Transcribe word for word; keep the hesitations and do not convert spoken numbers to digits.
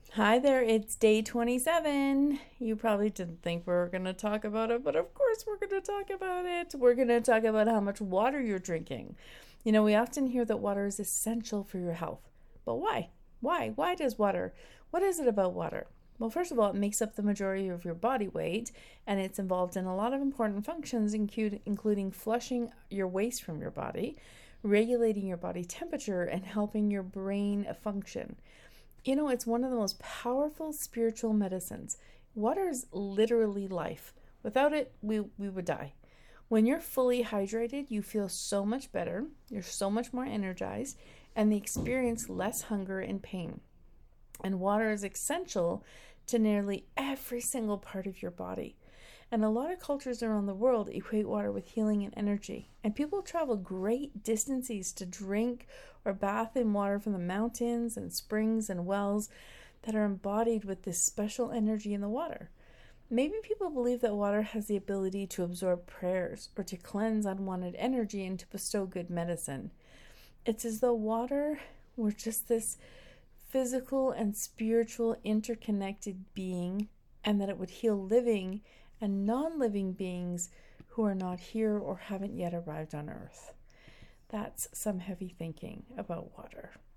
Hi there, it's day twenty-seven. You probably didn't think we were going to talk about it, but of course we're going to talk about it. We're going to talk about how much water you're drinking. You know, we often hear that water is essential for your health. But why? Why? Why does water? What is it about water? Well, first of all, it makes up the majority of your body weight, and it's involved in a lot of important functions, including flushing your waste from your body, regulating your body temperature, and helping your brain function. You know, it's one of the most powerful spiritual medicines. Water is literally life. Without it, we, we would die. When you're fully hydrated, you feel so much better, you're so much more energized, and they experience less hunger and pain. And water is essential to nearly every single part of your body. And a lot of cultures around the world equate water with healing and energy. And people travel great distances to drink or bath in water from the mountains and springs and wells that are embodied with this special energy in the water. Maybe people believe that water has the ability to absorb prayers or to cleanse unwanted energy and to bestow good medicine. It's as though water were just this physical and spiritual interconnected being, and that it would heal living and non-living beings who are not here or haven't yet arrived on Earth. That's some heavy thinking about water.